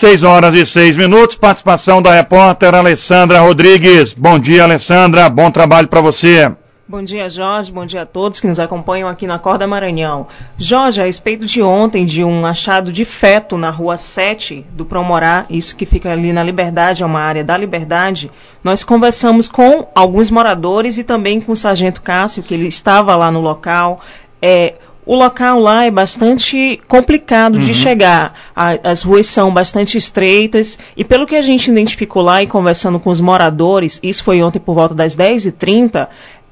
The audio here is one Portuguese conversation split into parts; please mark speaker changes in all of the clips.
Speaker 1: 6h06, participação da repórter Alessandra Rodrigues. Bom dia, Alessandra, bom trabalho para você.
Speaker 2: Bom dia, Jorge, bom dia a todos que nos acompanham aqui na Acorda Maranhão. Jorge, a respeito de ontem, de um achado de feto na rua 7 do Promorá, isso que fica ali na Liberdade, é uma área da Liberdade, nós conversamos com alguns moradores e também com o Sargento Cássio, que ele estava lá no local. O local lá é bastante complicado de chegar, as ruas são bastante estreitas, e pelo que a gente identificou lá e conversando com os moradores, isso foi ontem por volta das 10h30,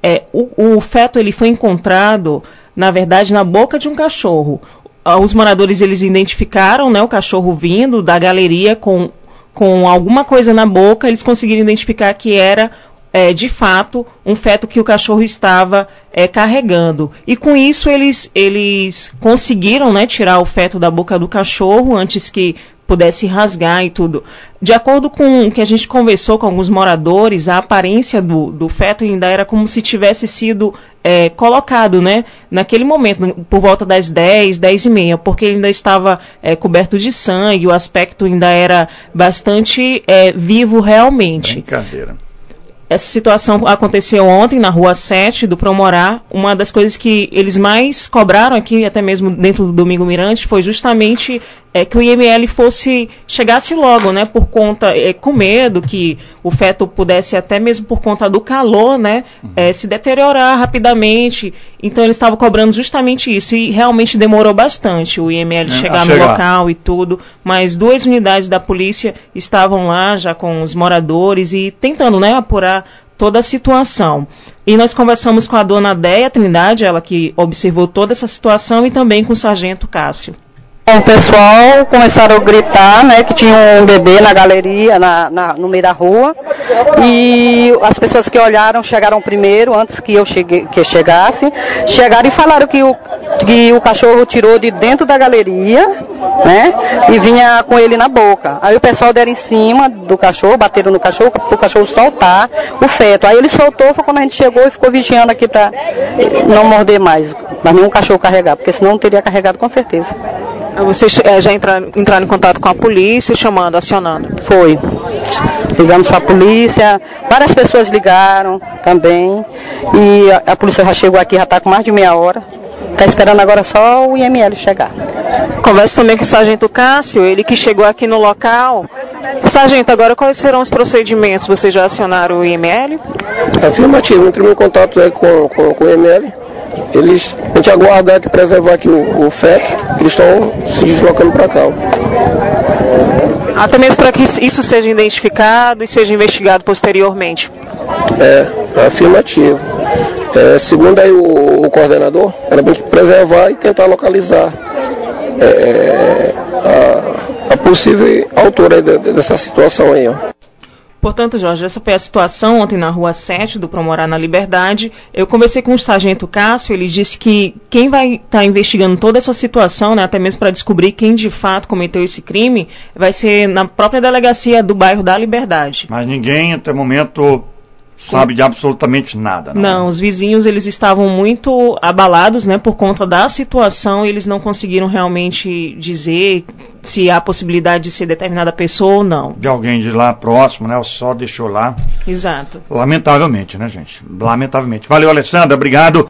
Speaker 2: o feto ele foi encontrado, na verdade, na boca de um cachorro. Os moradores eles identificaram, né, o cachorro vindo da galeria com alguma coisa na boca, eles conseguiram identificar que era de fato um feto que o cachorro estava carregando. E com isso eles conseguiram, né, tirar o feto da boca do cachorro antes que pudesse rasgar e tudo. De acordo com o que a gente conversou com alguns moradores, a aparência do feto ainda era como se tivesse sido colocado, né, naquele momento, por volta das 10h30, porque ele ainda estava coberto de sangue, o aspecto ainda era bastante vivo realmente.
Speaker 1: Brincadeira.
Speaker 2: Essa situação aconteceu ontem na rua 7 do Promorá. Uma das coisas que eles mais cobraram aqui, até mesmo dentro do Domingo Mirante, foi justamente que o IML chegasse logo, né, por conta, com medo que o feto pudesse, até mesmo por conta do calor, né, se deteriorar rapidamente. Então eles estavam cobrando justamente isso, e realmente demorou bastante o IML chegar no local e tudo, mas 2 unidades da polícia estavam lá já com os moradores e tentando, né, apurar toda a situação. E nós conversamos com a dona Déia Trindade, ela que observou toda essa situação, e também com o Sargento Cássio.
Speaker 3: O pessoal começaram a gritar, né, que tinha um bebê na galeria, no meio da rua, e as pessoas que olharam chegaram primeiro, antes que eu chegasse, chegaram e falaram que o cachorro tirou de dentro da galeria, né, e vinha com ele na boca. Aí o pessoal deram em cima do cachorro, bateram no cachorro, para o cachorro soltar o feto. Aí ele soltou, foi quando a gente chegou e ficou vigiando aqui para não morder mais, mas nenhum cachorro carregar, porque senão não teria carregado com certeza.
Speaker 2: Vocês já entraram em contato com a polícia, acionando?
Speaker 3: Foi. Ligamos para a polícia, várias pessoas ligaram também, e a polícia já chegou aqui, já está com mais de meia hora. Está esperando agora só o IML chegar.
Speaker 2: Converso também com o Sargento Cássio, ele que chegou aqui no local. Sargento, agora quais serão os procedimentos? Vocês já acionaram o IML?
Speaker 4: Afirmativo, entramos em contato com o IML. A gente aguarda aqui, preservar aqui o feto, eles estão se deslocando para cá.
Speaker 2: Até mesmo para que isso seja identificado e seja investigado posteriormente.
Speaker 4: Afirmativo. Segundo aí o coordenador, era bem que preservar e tentar localizar a possível autora dessa situação aí, ó.
Speaker 2: Portanto, Jorge, essa foi a situação ontem na rua 7 do Promorá na Liberdade. Eu conversei com o Sargento Cássio, ele disse que quem vai estar investigando toda essa situação, né, até mesmo para descobrir quem de fato cometeu esse crime, vai ser na própria delegacia do bairro da Liberdade.
Speaker 1: Mas ninguém, até o momento, sabe de absolutamente nada.
Speaker 2: Não, os vizinhos eles estavam muito abalados, né, por conta da situação, e eles não conseguiram realmente dizer se há possibilidade de ser determinada pessoa ou não.
Speaker 1: De alguém de lá próximo, né, só deixou lá.
Speaker 2: Exato.
Speaker 1: Lamentavelmente, né, gente? Lamentavelmente. Valeu, Alessandra, obrigado.